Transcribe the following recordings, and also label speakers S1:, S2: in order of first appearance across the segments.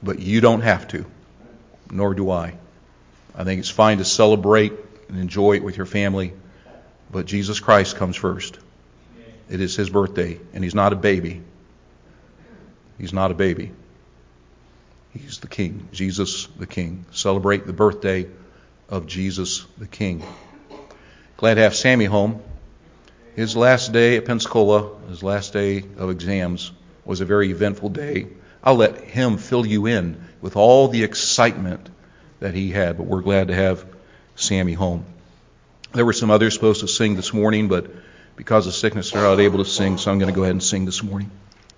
S1: but you don't have to, nor do I. I think it's fine to celebrate and enjoy it with your family, but Jesus Christ comes first. It is His birthday, and He's not a baby. He's not a baby. He's the King, Jesus the King. Celebrate the birthday of Jesus the King. Glad to have Sammy home. His last day at Pensacola, his last day of exams, was a very eventful day. I'll let him fill you in with all the excitement that he had, but we're glad to have Sammy home. There were some others supposed to sing this morning, but because of sickness they're not able to sing, so I'm going to go ahead and sing this morning.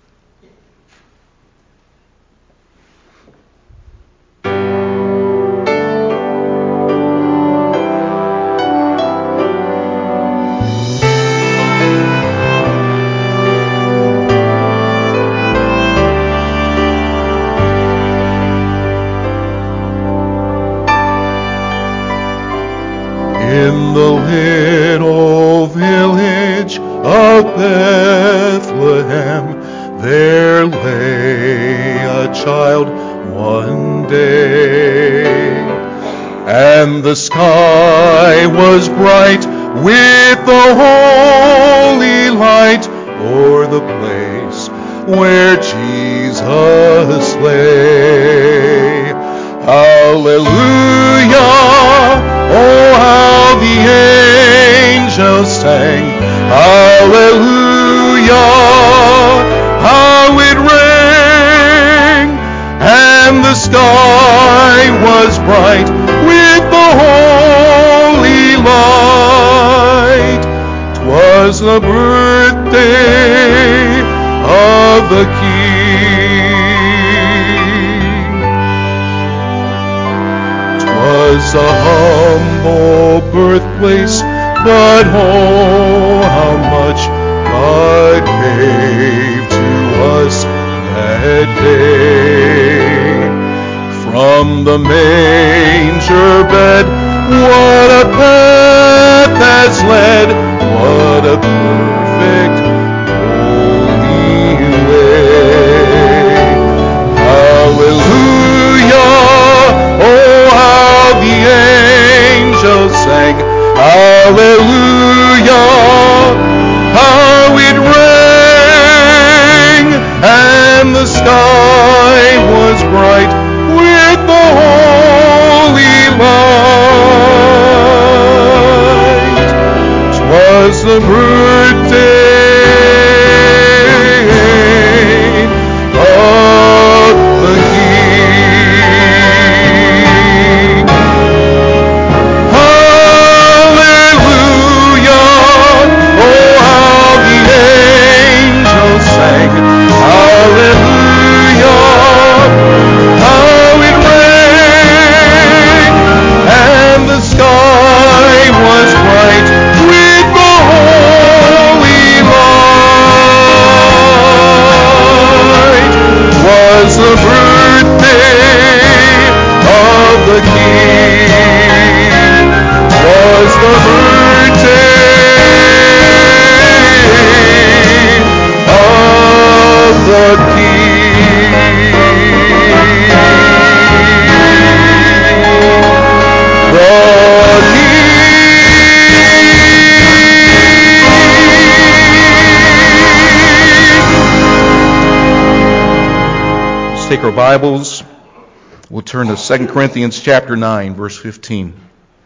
S2: In the little village of Bethlehem, there lay a child one day, and the sky was bright with the holy light o'er the place where Jesus lay. Hallelujah! Oh, how the angels sang, hallelujah, how it rang, and the sky was bright with the holy light. 'Twas the birthday of the King. 'Twas a humble birthplace, but oh, how much God gave to us that day. From the manger bed, what a path has led, what a perfect holy way. Hallelujah! Oh, how the angels sang, hallelujah, how it rang, and the sky was bright with the holy light. 'Twas the birthday of the King. Hallelujah! Oh, how the angels sang, hallelujah, how it rang, and the sky was bright with the holy light. 'Twas the birthday of the King. 'Twas the birthday of the King. The King. Let's take our Bibles. We'll turn to 2 Corinthians chapter 9, verse 15.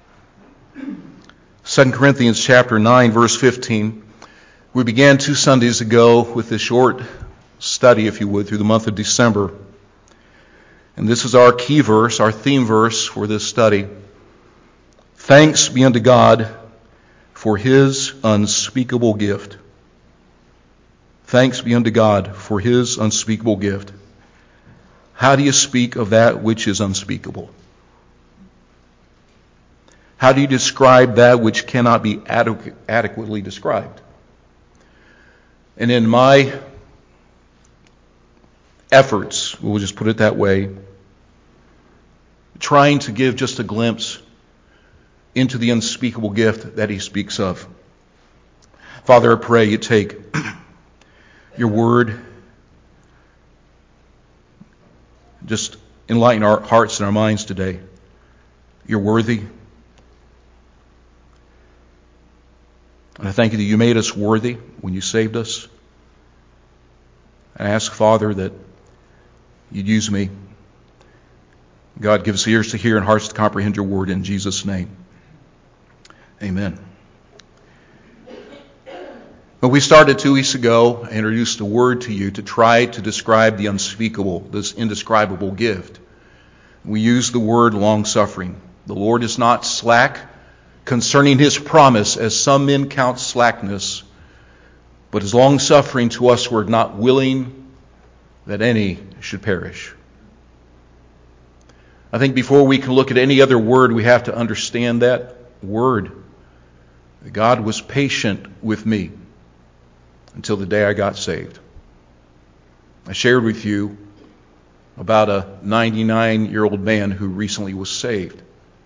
S2: 2 Corinthians chapter 9, verse 15. We began 2 Sundays ago with this short study, if you would, through the month of December. And this is our key verse, our theme verse for this study. Thanks be unto God for His unspeakable gift. Thanks be unto God for His unspeakable gift. How do you speak of that which is unspeakable? How do you describe that which cannot be adequately described? And in my efforts, we'll just put it that way, trying to give just a glimpse into the unspeakable gift that he speaks of. Father, I pray you take your word, just
S1: enlighten our hearts and our minds today. You're worthy. And I thank you that you made us worthy when you saved us. I ask, Father, that you'd use me. God, give us ears to hear and hearts to comprehend your word in Jesus' name. Amen. When we started 2 weeks ago, I introduced a word to you to try to describe the unspeakable, this indescribable gift. We used the word long-suffering. The Lord is not slack concerning his promise, as some men count slackness, but is long-suffering to us who are not willing that any should perish. I think before we can look at any other word, we have to understand that word. God was patient with me until the day I got saved. I shared with you about a 99-year-old man who recently was saved.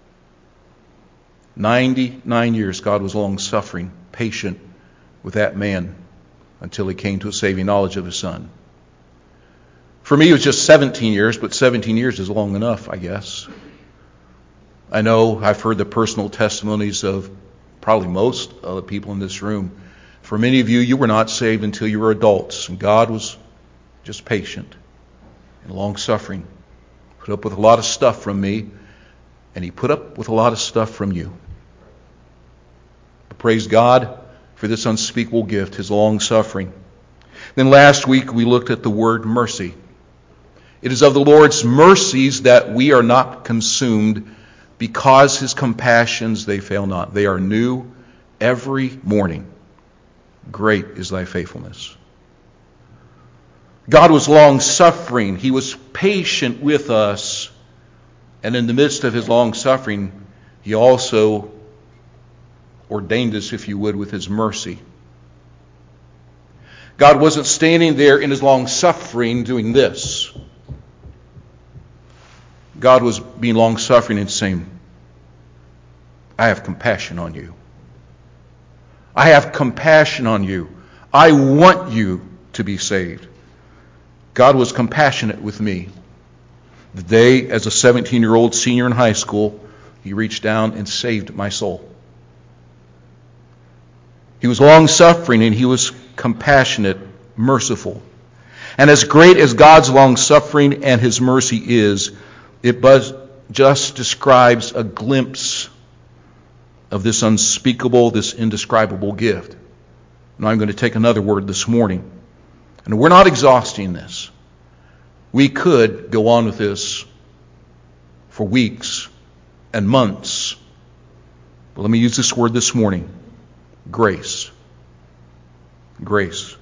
S1: 99 years God was long-suffering, patient with that man until he came to a saving knowledge of his Son. For me, it was just 17 years, but 17 years is long enough, I guess. I know I've heard the personal testimonies of probably most of the people in this room. For many of you, you were not saved until you were adults, and God was just patient and long-suffering. Put up with a lot of stuff from me, and he put up with a lot of stuff from you. But praise God for this unspeakable gift, his long-suffering. Then last week we looked at the word mercy. It is of the Lord's mercies that we are not consumed, because his compassions, they fail not. They are new every morning. Great is thy faithfulness. God was long-suffering. He was patient with us. And in the midst of his long-suffering, he also ordained us, if you would, with his mercy. God wasn't standing there in his long-suffering doing this. God was being long-suffering and saying, I have compassion on you. I have compassion on you. I want you to be saved. God was compassionate with me. The day, as a 17-year-old senior in high school, he reached down and saved my soul. He was long-suffering and he was compassionate, merciful. And as great as God's long-suffering and his mercy is, it just describes a glimpse of this unspeakable, this indescribable gift. Now I'm going to take another word this morning. And we're not exhausting this. We could go on with this for weeks and months. But let me use this word this morning. Grace. Grace.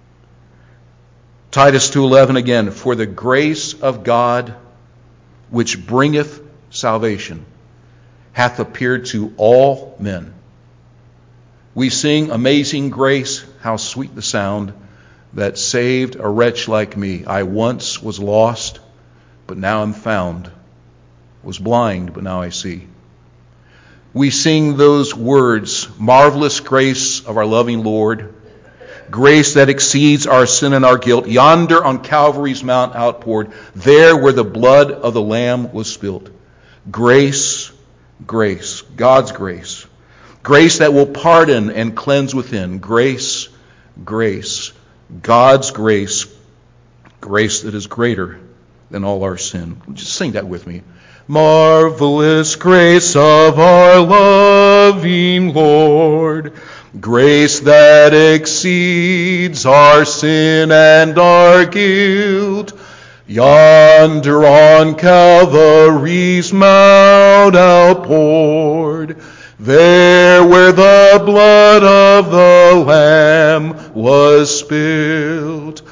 S1: Titus 2:11 again. For the grace of God which bringeth salvation hath appeared to all men. We sing Amazing Grace, how sweet the sound that saved a wretch like me. I once was lost, but now am found. Was blind, but now I see. We sing those words, marvelous grace of our loving Lord, grace that exceeds our sin and our guilt, yonder on Calvary's mount outpoured, there where the blood of the Lamb was spilt. Grace, grace, God's grace. Grace that will pardon and cleanse within. Grace, grace, God's grace. Grace that is greater than all our sin. Just sing that with me. Marvelous grace of our loving Lord, grace that exceeds our sin and our guilt, yonder on Calvary's mount outpoured, there where the blood of the Lamb was spilt.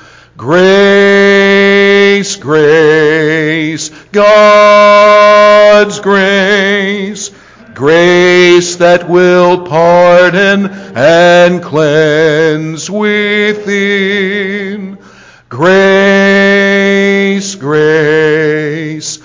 S1: Grace, grace, God's grace, grace that will pardon and cleanse within. Grace, grace,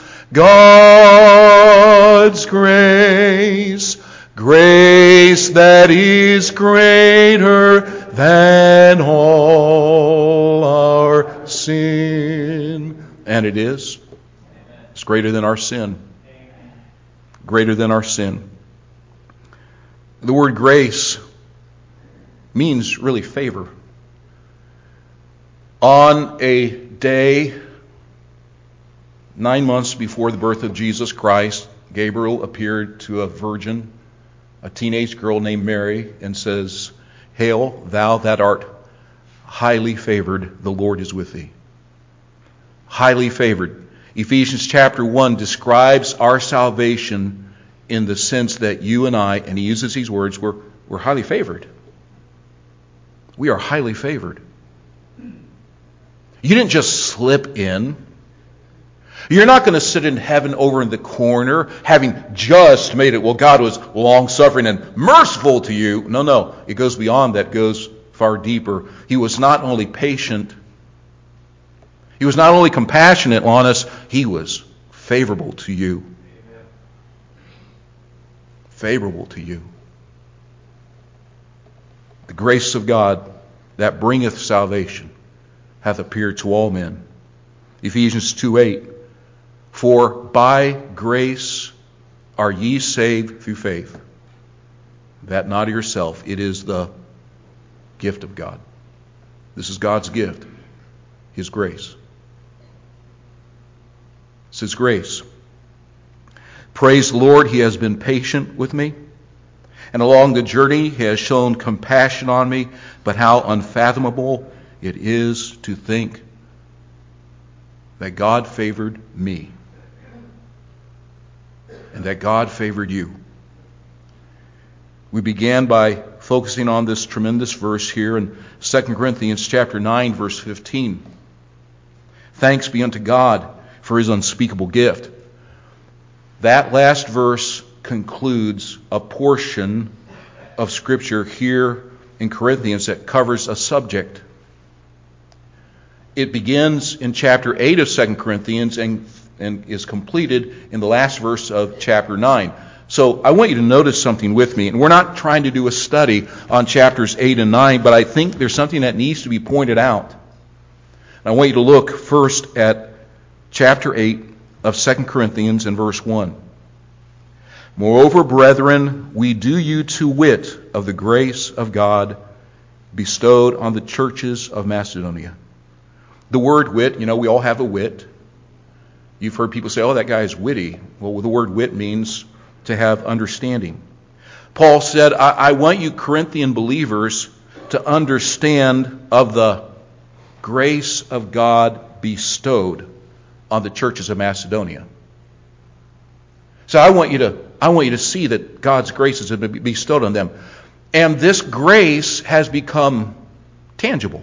S1: God's grace, grace that is greater than all our sin. And it is. It's It's greater than our sin. Greater than our sin. The word grace means really favor. On a day 9 months before the birth of Jesus Christ, Gabriel appeared to a virgin, a teenage girl named Mary, and says, "Hail, thou that art highly favored, the Lord is with thee." Highly favored. Ephesians chapter 1 describes our salvation in the sense that you and I, and he uses these words, we're highly favored. We are highly favored. You didn't just slip in. You're not going to sit in heaven over in the corner having just made it. Well, God was long-suffering and merciful to you. No. It goes beyond that. It goes far deeper. He was not only patient. He was not only compassionate on us. He was favorable to you. Favorable to you. The grace of God that bringeth salvation hath appeared to all men. Ephesians 2:8. For by grace are ye saved through faith, that not of yourself. It is the gift of God. This is God's gift, His grace. It's His grace. Praise the Lord, He has been patient with me. And along the journey, He has shown compassion on me. But how unfathomable it is to think that God favored me. And that God favored you. We began by focusing on this tremendous verse here in 2 Corinthians chapter 9, verse 15. Thanks be unto God for His unspeakable gift. That last verse concludes a portion of Scripture here in Corinthians that covers a subject. It begins in chapter 8 of 2 Corinthians and is completed in the last verse of chapter 9. So I want you to notice something with me. And we're not trying to do a study on chapters 8 and 9, but I think there's something that needs to be pointed out. And I want you to look first at chapter 8 of 2 Corinthians and verse 1. Moreover, brethren, we do you to wit of the grace of God bestowed on the churches of Macedonia. The word wit, we all have a wit. You've heard people say, oh, that guy is witty. Well, the word wit means to have understanding. Paul said, I want you Corinthian believers to understand of the grace of God bestowed on the churches of Macedonia. So I want you to see that God's grace has been bestowed on them. And this grace has become tangible.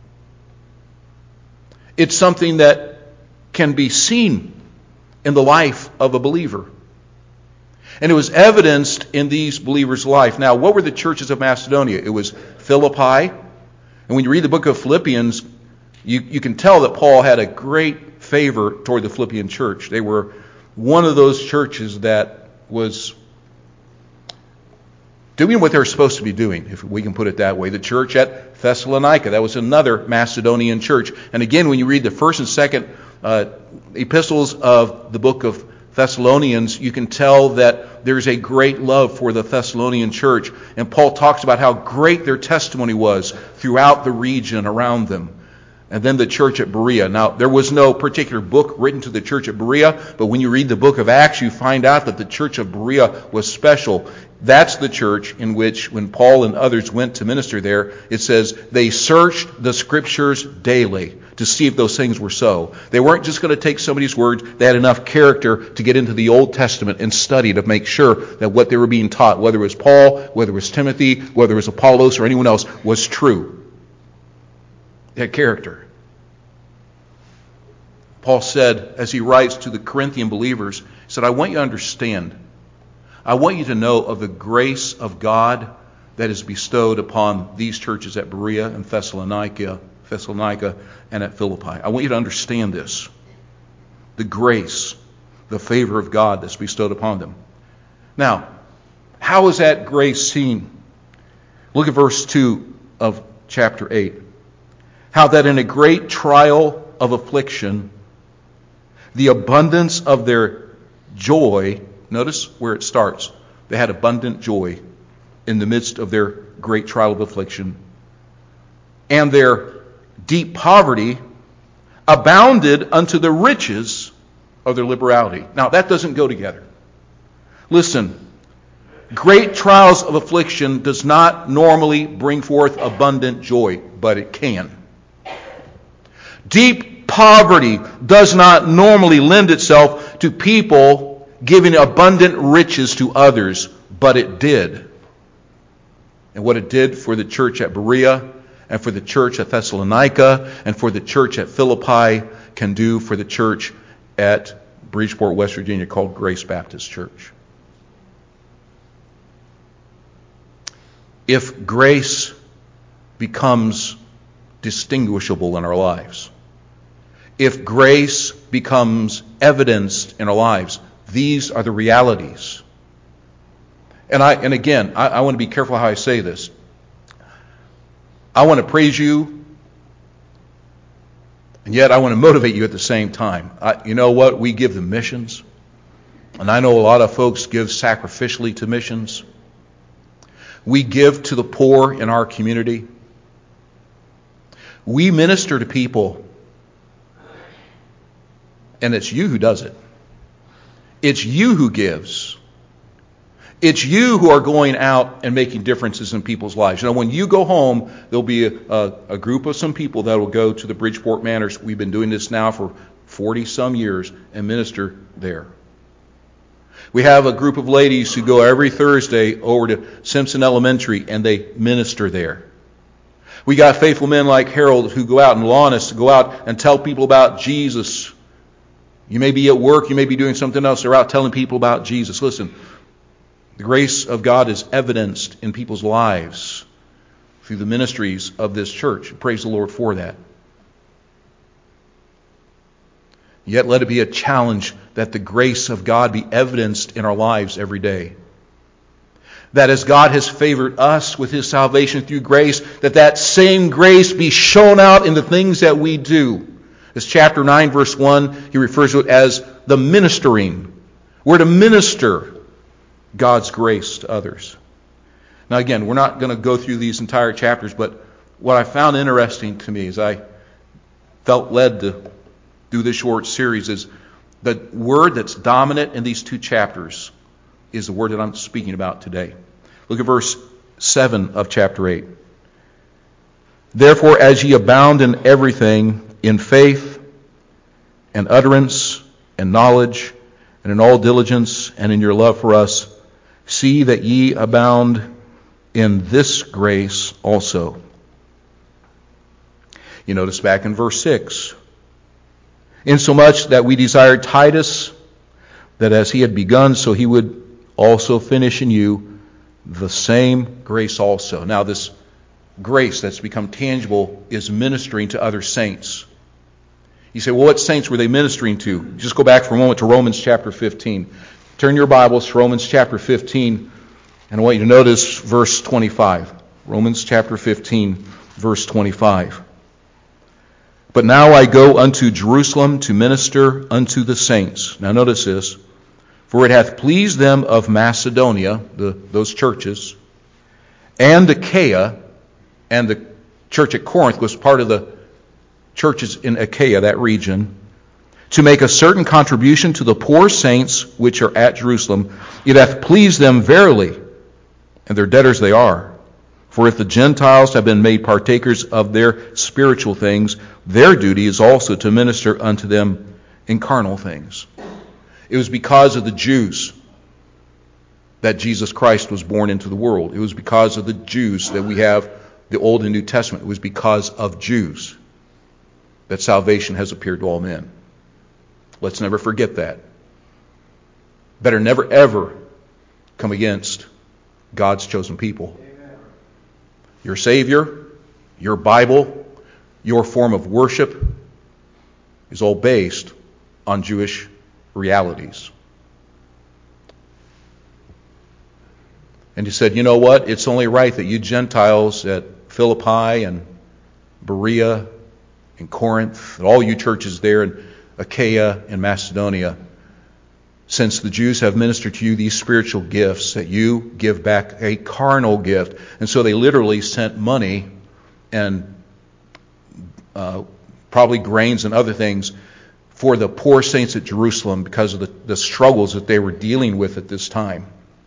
S1: It's something that can be seen in the life of a believer. And it was evidenced in these believers' life. Now, what were the churches of Macedonia? It was Philippi. And when you read the book of Philippians, you can tell that Paul had a great favor toward the Philippian church. They were one of those churches that was doing what they were supposed to be doing, if we can put it that way. The church at Thessalonica, that was another Macedonian church. And again, when you read the first and second epistles of the book of Thessalonians, you can tell that there's a great love for the Thessalonian church. And Paul talks about how great their testimony was throughout the region around them. And then the church at Berea. Now, there was no particular book written to the church at Berea, but when you read the book of Acts, you find out that the church of Berea was special. That's the church in which, when Paul and others went to minister there, it says they searched the Scriptures daily to see if those things were so. They weren't just going to take somebody's words. They had enough character to get into the Old Testament and study to make sure that what they were being taught, whether it was Paul, whether it was Timothy, whether it was Apollos or anyone else, was true. They had character. Paul said, as he writes to the Corinthian believers, he said, I want you to understand. I want you to know of the grace of God that is bestowed upon these churches at Berea and Thessalonica and at Philippi. I want you to understand this. The grace, the favor of God that's bestowed upon them. Now, how is that grace seen? Look at verse 2 of chapter 8. How that in a great trial of affliction, the abundance of their joy. Notice where it starts. They had abundant joy in the midst of their great trial of affliction. And their deep poverty abounded unto the riches of their liberality. Now, that doesn't go together. Listen, great trials of affliction does not normally bring forth abundant joy, but it can. Deep poverty does not normally lend itself to people giving abundant riches to others, but it did. And what it did for the church at Berea, and for the church at Thessalonica, and for the church at Philippi, can do for the church at Bridgeport, West Virginia, called Grace Baptist Church. If grace becomes distinguishable in our lives, if grace becomes evidenced in our lives, these are the realities. And again, I want to be careful how I say this. I want to praise you, and yet I want to motivate you at the same time. You know what? We give the missions, and I know a lot of folks give sacrificially to missions. We give to the poor in our community. We minister to people, and it's you who does it. It's you who gives. It's you who are going out and making differences in people's lives. You know, when you go home, there'll be a group of some people that will go to the Bridgeport Manors. We've been doing this now for 40-some years and minister there. We have a group of ladies who go every Thursday over to Simpson Elementary and they minister there. We got faithful men like Harold who go out and lawn us to go out and tell people about Jesus. You may be at work, you may be doing something else. They're out telling people about Jesus. Listen, the grace of God is evidenced in people's lives through the ministries of this church. Praise the Lord for that. Yet let it be a challenge that the grace of God be evidenced in our lives every day. That as God has favored us with His salvation through grace, that same grace be shown out in the things that we do. As chapter 9, verse 1, he refers to it as the ministering. We're to minister God's grace to others. Now again, we're not going to go through these entire chapters, but what I found interesting to me as I felt led to do this short series is the word that's dominant in these two chapters is the word that I'm speaking about today. Look at verse 7 of chapter 8. Therefore, as ye abound in everything, in faith and utterance and knowledge and in all diligence and in your love for us, see that ye abound in this grace also. You notice back in verse 6, insomuch that we desired Titus, that as he had begun, so he would also finish in you the same grace also. Now this grace that's become tangible is ministering to other saints. You say, well, what saints were they ministering to? Just go back for a moment to Romans chapter 15. Turn your Bibles to Romans chapter 15, and I want you to notice verse 25. Romans chapter 15, verse 25. But now I go unto Jerusalem to minister unto the saints. Now notice this. For it hath pleased them of Macedonia, those churches, and Achaia, and the church at Corinth was part of the churches in Achaia, that region, to make a certain contribution to the poor saints which are at Jerusalem. It hath pleased them verily, and their debtors they are. For if the Gentiles have been made partakers of their spiritual things, their duty is also to minister unto them in carnal things. It was because of the Jews that Jesus Christ was born into the world. It was because of the Jews that we have the Old and New Testament. It was because of Jews that salvation has appeared to all men. Let's never forget that. Better never ever come against God's chosen people. Amen. Your Savior, your Bible, your form of worship is all based on Jewish realities. And he said, you know what? It's only right that you Gentiles at Philippi and Berea and Corinth, and all you churches there, and Achaia and Macedonia, since the Jews have ministered to you these spiritual gifts, that you give back a carnal gift. And so they literally sent money and probably grains and other things for the poor saints at Jerusalem because of the struggles that they were dealing with at this time.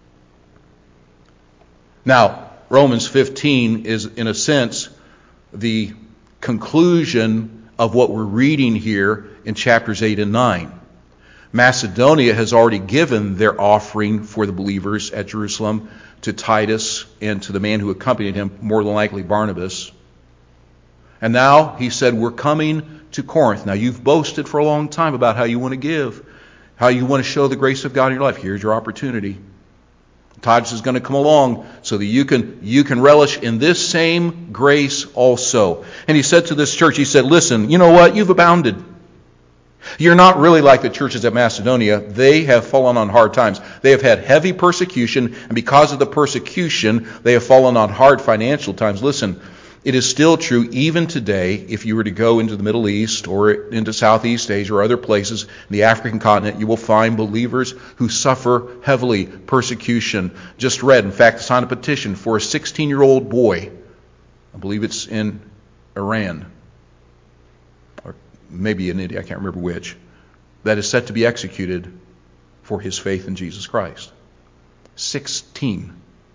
S1: Now, Romans 15 is, in a sense, the conclusion of what we're reading here in chapters 8 and 9. Macedonia has already given their offering for the believers at Jerusalem to Titus and to the man who accompanied him, more than likely Barnabas. And now he said, we're coming to Corinth. Now, you've boasted for a long time about how you want to give, how you want to show the grace of God in your life. Here's your opportunity. Titus is going to come along so that you can relish in this same grace also. And he said to this church, he said, listen, you know what? You've abounded. You're not really like the churches at Macedonia. They have fallen on hard times. They have had heavy persecution, and because of the persecution, they have fallen on hard financial times. Listen, it is still true even today. If you were to go into the Middle East or into Southeast Asia or other places, in the African continent, you will find believers who suffer heavily persecution. Just read, in fact, signed a petition for a 16-year-old boy. I believe it's in Iran, or maybe in India, I can't remember which, that is set to be executed for his faith in Jesus Christ. 16.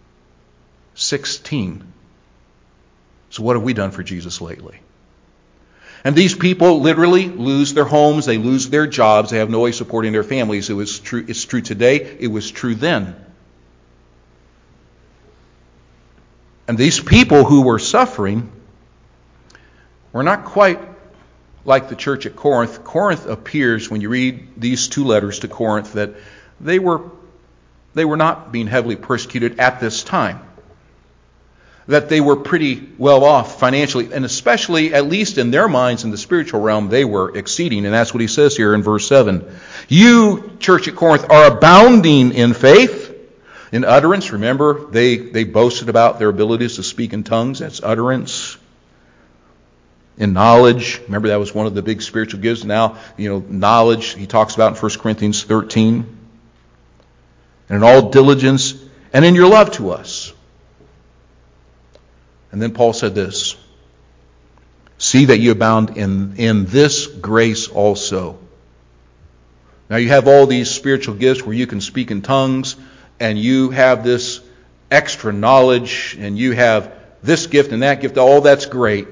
S1: So what have we done for Jesus lately? And these people literally lose their homes, they lose their jobs, they have no way supporting their families. It's true today, it was true then. And these people who were suffering were not quite like the church at Corinth. Corinth appears, when you read these two letters to Corinth, that they were not being heavily persecuted at this time. That they were pretty well off financially, and especially, at least in their minds, in the spiritual realm, they were exceeding. And that's what he says here in verse 7. You, church at Corinth, are abounding in faith, in utterance. Remember, they boasted about their abilities to speak in tongues. That's utterance. In knowledge. Remember, that was one of the big spiritual gifts. Now, knowledge, he talks about in 1 Corinthians 13. And in all diligence, and in your love to us. And then Paul said this, see that you abound in this grace also. Now you have all these spiritual gifts where you can speak in tongues, and you have this extra knowledge, and you have this gift and that gift. All that's great.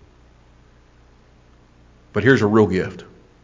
S1: But here's a real gift.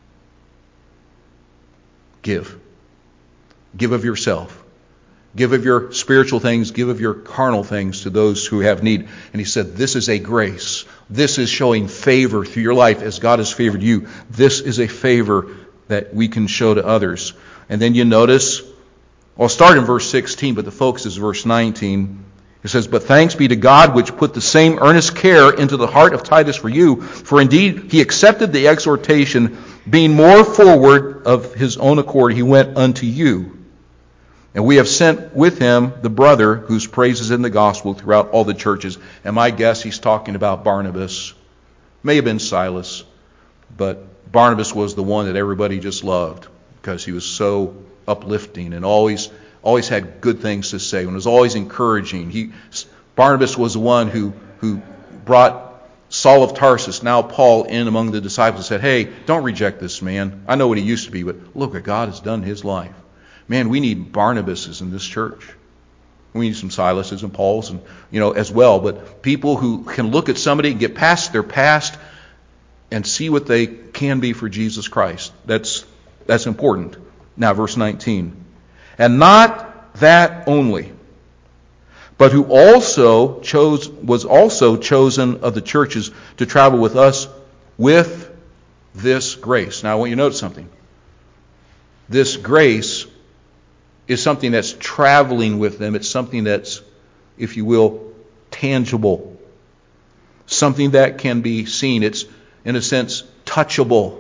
S1: Give. Give of yourself. Give of your spiritual things, give of your carnal things to those who have need. And he said, this is a grace. This is showing favor through your life as God has favored you. This is a favor that we can show to others. And then you notice, I'll start in verse 16, but the focus is verse 19. It says, but thanks be to God which put the same earnest care into the heart of Titus for you. For indeed he accepted the exhortation, being more forward of his own accord, he went unto you. And we have sent with him the brother whose praise is in the gospel throughout all the churches. And my guess, he's talking about Barnabas. May have been Silas, but Barnabas was the one that everybody just loved because he was so uplifting and always had good things to say and was always encouraging. Barnabas was the one who brought Saul of Tarsus, now Paul, in among the disciples and said, hey, don't reject this man. I know what he used to be, but look what God has done in his life. Man, we need Barnabases in this church. We need some Silases and Pauls, and as well. But people who can look at somebody and get past their past and see what they can be for Jesus Christ. That's important. Now, verse 19. And not that only, but who also was also chosen of the churches to travel with us with this grace. Now, I want you to notice something. This grace is something that's traveling with them. It's something that's, if you will, tangible. Something that can be seen. It's, in a sense, touchable.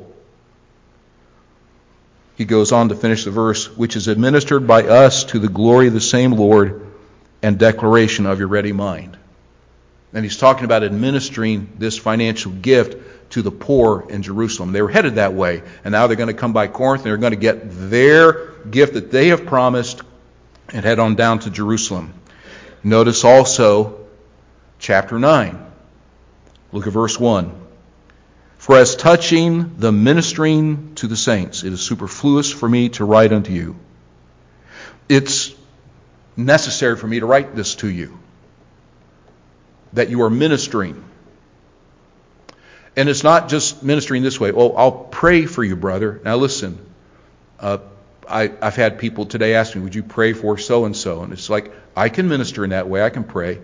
S1: He goes on to finish the verse, which is administered by us to the glory of the same Lord and declaration of your ready mind. And he's talking about administering this financial gift to the poor in Jerusalem. They were headed that way, and now they're going to come by Corinth, and they're going to get their gift that they have promised and head on down to Jerusalem. Notice also chapter 9. Look at verse 1. For as touching the ministering to the saints, it is superfluous for me to write unto you. It's necessary for me to write this to you, that you are ministering. And it's not just ministering this way. Oh, I'll pray for you, brother. Now listen, I've had people today ask me, would you pray for so-and-so? And it's like, I can minister in that way. I can pray.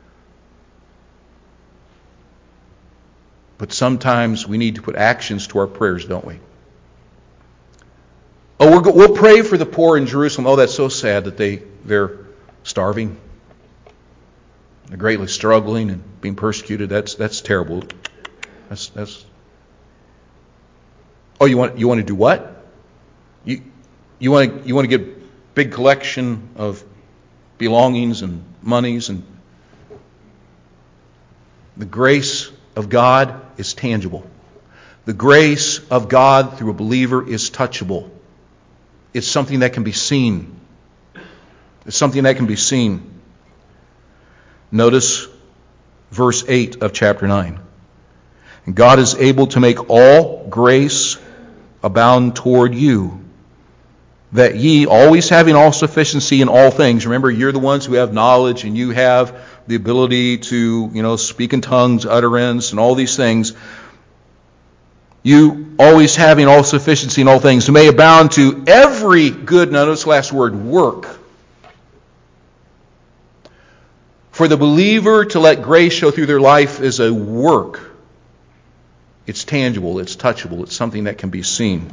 S1: But sometimes we need to put actions to our prayers, don't we? Oh, we'll pray for the poor in Jerusalem. Oh, that's so sad that they're starving. They're greatly struggling and being persecuted. That's terrible. That's. Oh, you want to do what? You want to get big collection of belongings and monies, and the grace of God is tangible. The grace of God through a believer is touchable. It's something that can be seen. It's something that can be seen. Notice verse 8 of chapter 9. And God is able to make all grace abound toward you, that ye, always having all sufficiency in all things. Remember, you're the ones who have knowledge, and you have the ability to, speak in tongues, utterance, and all these things. You, always having all sufficiency in all things, may abound to every good, now notice the last word, work. For the believer to let grace show through their life is a work. It's tangible, it's touchable, it's something that can be seen.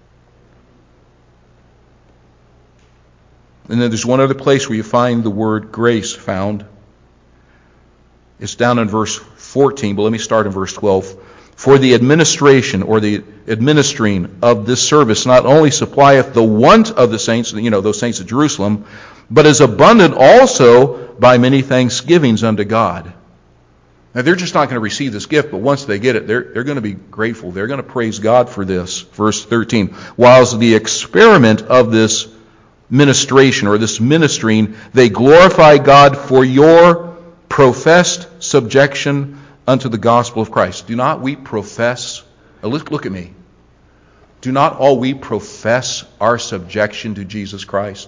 S1: And then there's one other place where you find the word grace found. It's down in verse 14, but let me start in verse 12. For the administration or the administering of this service not only supplieth the want of the saints, those saints of Jerusalem, but is abundant also by many thanksgivings unto God. Now they're just not going to receive this gift, but once they get it, they're going to be grateful. They're going to praise God for this. Verse 13. Whilst the experiment of this ministration or this ministering, they glorify God for your professed subjection unto the gospel of Christ. Do not we profess, look at me, do not all we profess our subjection to Jesus Christ?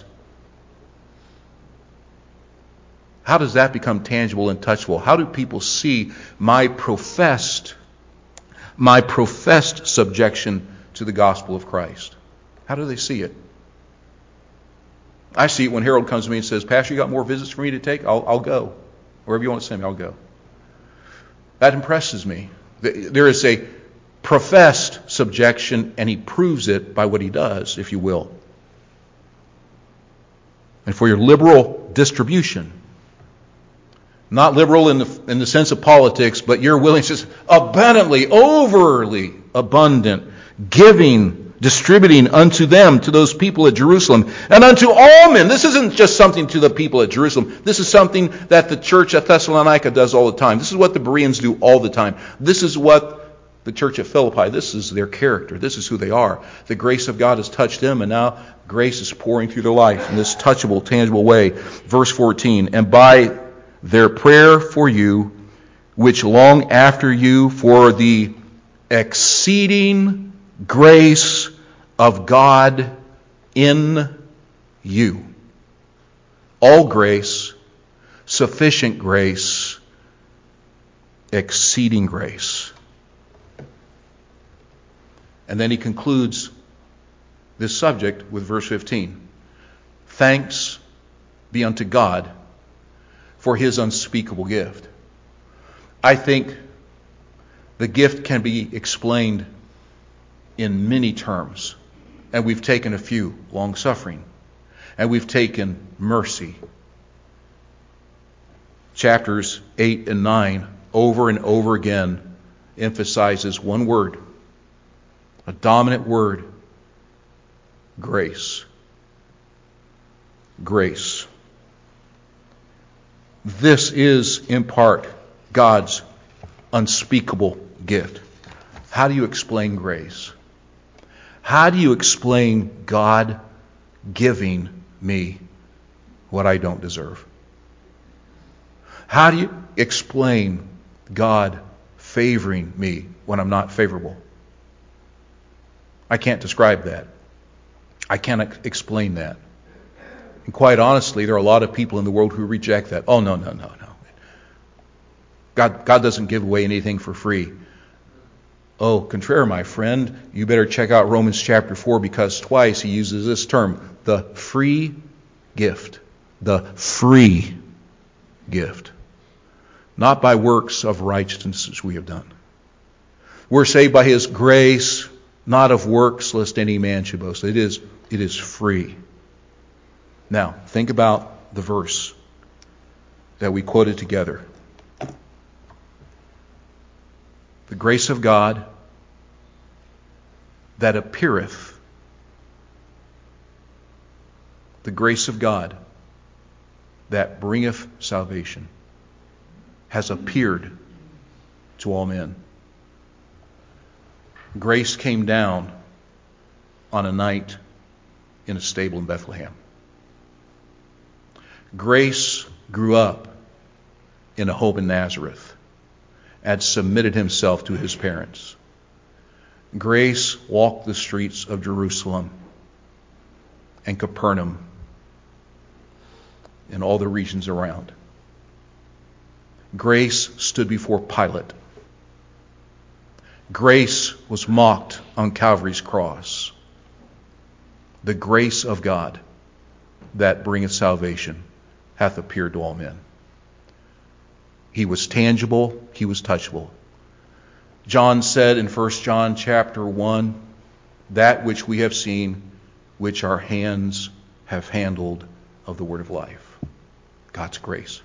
S1: How does that become tangible and touchable? How do people see my professed subjection to the gospel of Christ? How do they see it? I see it when Harold comes to me and says, Pastor, you got more visits for me to take? I'll go. Wherever you want to send me, I'll go. That impresses me. There is a professed subjection, and he proves it by what he does, if you will. And for your liberal distribution, not liberal in the sense of politics, but your willingness, abundantly, overly abundant, giving, distributing unto them, to those people at Jerusalem, and unto all men. This isn't just something to the people at Jerusalem. This is something that the church at Thessalonica does all the time. This is what the Bereans do all the time. This is what the church at Philippi, this is their character. This is who they are. The grace of God has touched them, and now grace is pouring through their life in this touchable, tangible way. Verse 14, and by their prayer for you, which long after you for the exceeding grace of God in you. All grace, sufficient grace, exceeding grace. And then he concludes this subject with verse 15. Thanks be unto God for his unspeakable gift. I think the gift can be explained in many terms. And we've taken a few: long-suffering. And we've taken mercy. Chapters 8 and 9, over and over again, emphasizes one word, a dominant word: grace. Grace. This is, in part, God's unspeakable gift. How do you explain grace? How do you explain God giving me what I don't deserve? How do you explain God favoring me when I'm not favorable? I can't describe that. I can't explain that. And quite honestly, there are a lot of people in the world who reject that. Oh, no. God doesn't give away anything for free. Oh, contraire, my friend, you better check out Romans chapter 4, because twice he uses this term, the free gift. The free gift. Not by works of righteousness which we have done. We're saved by his grace, not of works, lest any man should boast. It is free. Now, think about the verse that we quoted together. The grace of God that appeareth. The grace of God that bringeth salvation has appeared to all men. Grace came down on a night in a stable in Bethlehem. Grace grew up in a home in Nazareth and submitted himself to his parents. Grace walked the streets of Jerusalem and Capernaum and all the regions around. Grace stood before Pilate. Grace was mocked on Calvary's cross. The grace of God that bringeth salvation hath appeared to all men. He was tangible, he was touchable. John said in 1 John chapter 1, that which we have seen, which our hands have handled of the word of life. God's grace.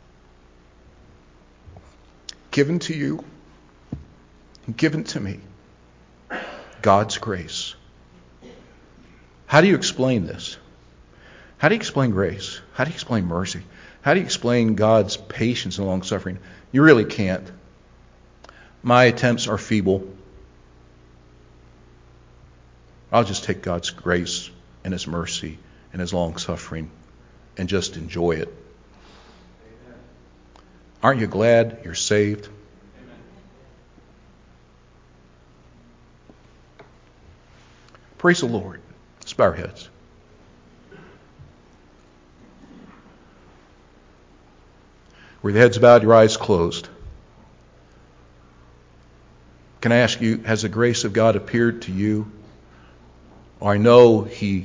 S1: Given to you, given to me. God's grace. How do you explain this? How do you explain grace? How do you explain mercy? How do you explain God's patience and long-suffering? You really can't. My attempts are feeble. I'll just take God's grace and his mercy and his long-suffering and just enjoy it. Aren't you glad you're saved? Praise the Lord. Let's bow our heads. With your heads bowed, your eyes closed. Can I ask you, has the grace of God appeared to you? I know he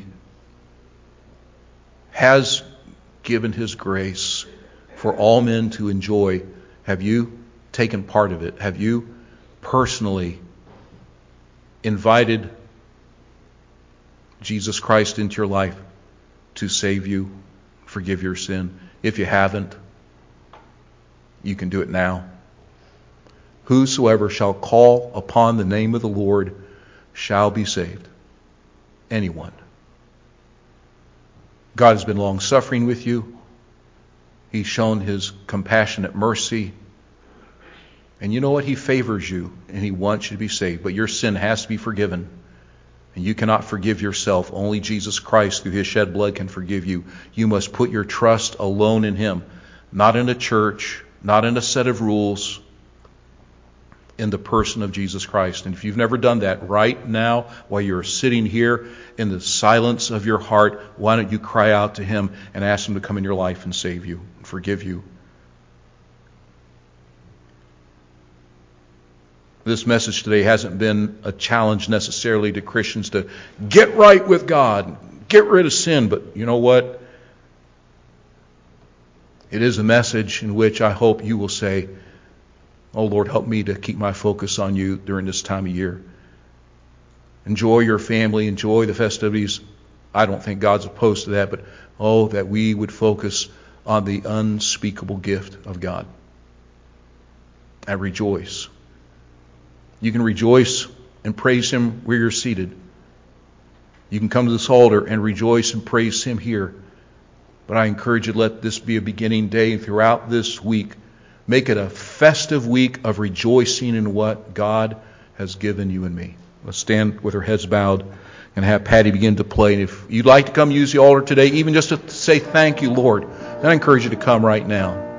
S1: has given his grace for all men to enjoy. Have you taken part of it? Have you personally invited Jesus Christ into your life to save you, forgive your sin? If you haven't, you can do it now. Whosoever shall call upon the name of the Lord shall be saved. Anyone. God has been long-suffering with you. He's shown his compassionate mercy. And you know what? He favors you and he wants you to be saved. But your sin has to be forgiven. And you cannot forgive yourself. Only Jesus Christ through his shed blood can forgive you. You must put your trust alone in him. Not in a church, not in a set of rules, in the person of Jesus Christ. And if you've never done that, right now, while you're sitting here in the silence of your heart, why don't you cry out to him and ask him to come in your life and save you, and forgive you? This message today hasn't been a challenge necessarily to Christians to get right with God, get rid of sin, but you know what? It is a message in which I hope you will say, oh Lord, help me to keep my focus on you during this time of year. Enjoy your family, enjoy the festivities. I don't think God's opposed to that, but that we would focus on the unspeakable gift of God and rejoice. You can rejoice and praise him where you're seated. You can come to this altar and rejoice and praise him here. But I encourage you to let this be a beginning day throughout this week. Make it a festive week of rejoicing in what God has given you and me. Let's stand with our heads bowed and have Patty begin to play. And if you'd like to come use the altar today, even just to say thank you, Lord, then I encourage you to come right now.